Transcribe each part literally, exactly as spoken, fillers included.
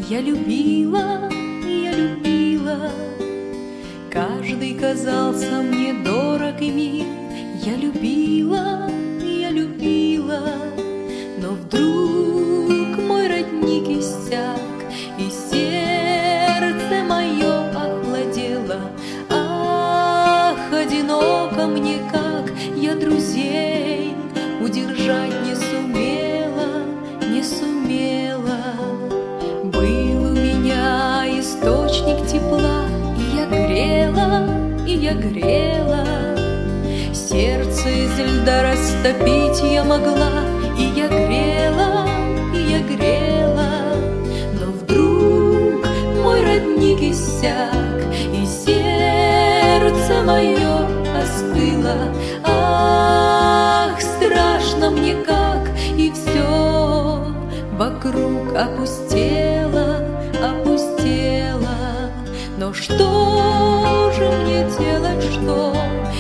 Я любила, я любила, каждый казался мне дорог и мил. Я любила, я любила, но вдруг мой родник иссяк, и сердце мое охладело. Ах, одиноко мне как, я друзей удержать не сумела, не сумела. Был у меня источник тепла, и я грела, и я грела. Сердце из льда растопить я могла, и я грела, и я грела. Но вдруг мой родник иссяк, и сердце мое остыло. Ах, страшно мне как, и все вокруг опустело, опустело. Но что же мне делать, что?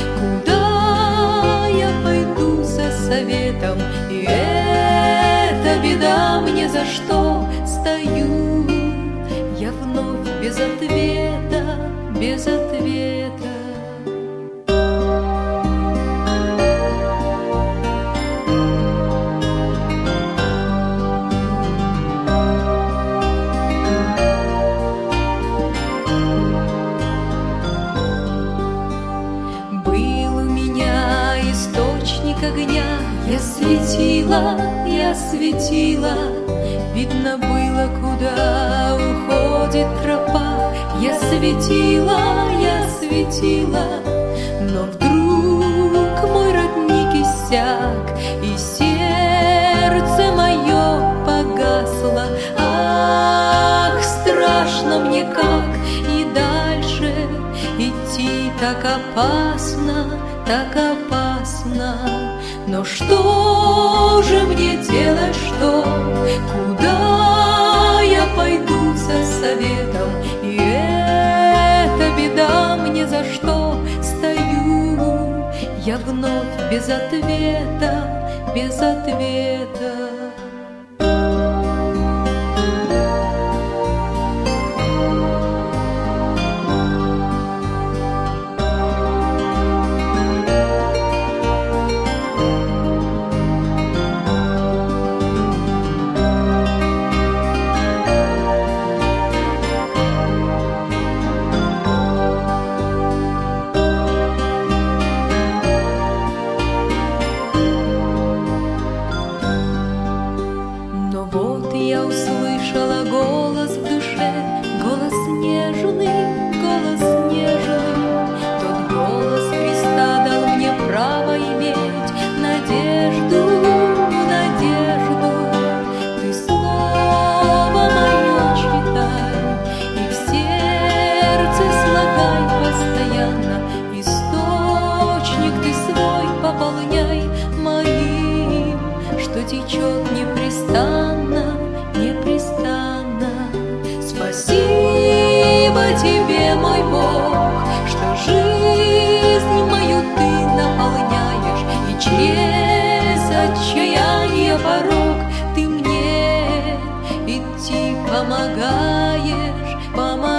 Куда я пойду за советом? И эта беда, мне за что стою я вновь без ответа, без ответа. Огня я светила, я светила, видно было, куда уходит тропа. Я светила, я светила, но вдруг мой родник иссяк, и сердце мое погасло. Ах, страшно мне как, и дальше идти так опасно, так опасно. Но что же мне делать, что? Куда я пойду за советом? И эта беда, мне за что стою я вновь без ответа, без ответа. Я услышала голос в душе, голос нежный, голос нежный. Тот голос Христа дал мне право иметь надежду, надежду. Ты слово мое читай, и в сердце слагай постоянно. Источник ты свой пополняй моим, что течет непрестанно, непрестанно. Спасибо тебе, мой Бог, что жизнь мою ты наполняешь, и через отчаяние порог ты мне идти помогаешь, помогаешь.